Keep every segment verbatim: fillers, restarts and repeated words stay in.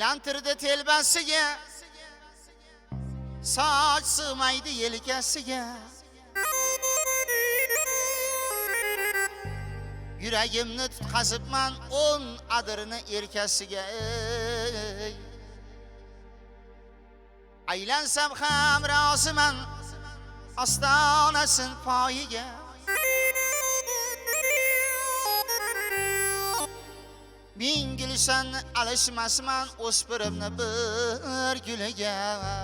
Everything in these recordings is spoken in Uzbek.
aylantirdi telbasiga, soch sig'maydi yelkasiga. Yuragimni tutqazibman o'n adirni erkasiga. Aylansam ham roziman ostonasin poyiga. Ming gulshanni alishmasman o'spirimni bir guliga.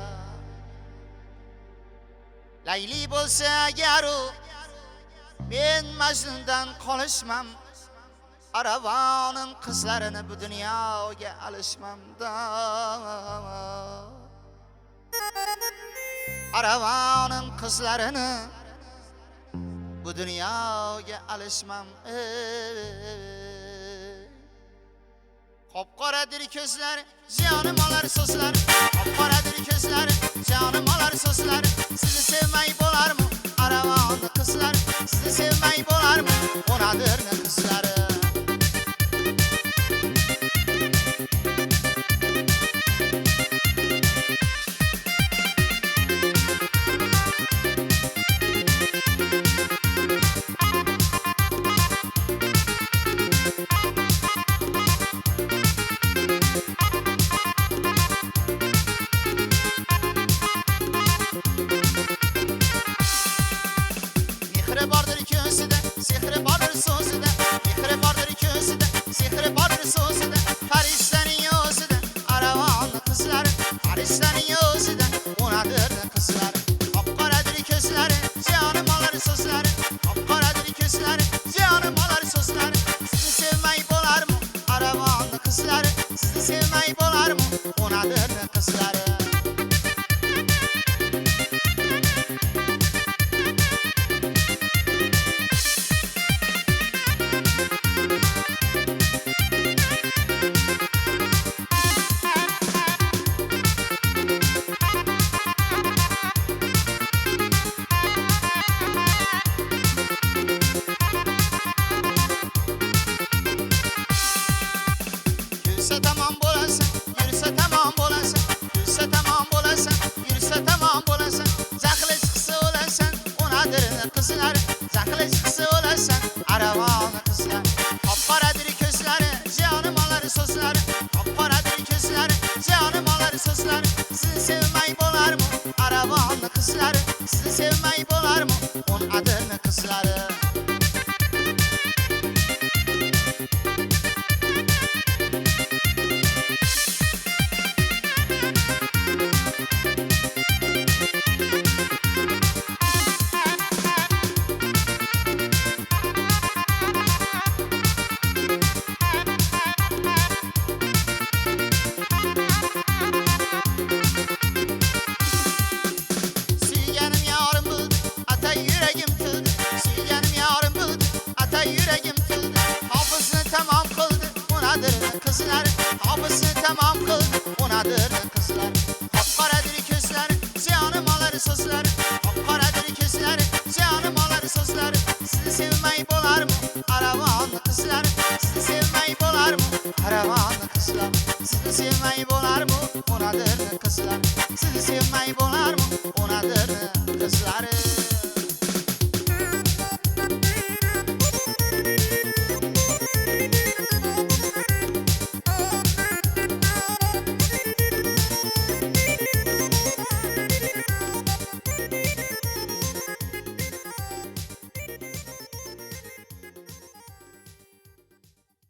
Layli bo'lsa agar u men Majnundan qolishmam, aravonim qizlarini bu dunyoga alishmamda. Aravonim qizlarini bu dunyoga alishmam. Qop-qoradir ko'zlar, jonim olar so'zlar. Qop-qoradir ko'zlar, jonim olar so'zlar. Sizni sevmay bo'larmi? Aravonni qizlar. Sizni sevmay bo'larmi? Onadirni qizlari. Sizni sevmay bo'larmi? Onadirni qizlar. Sizni sevmay bo'larmi?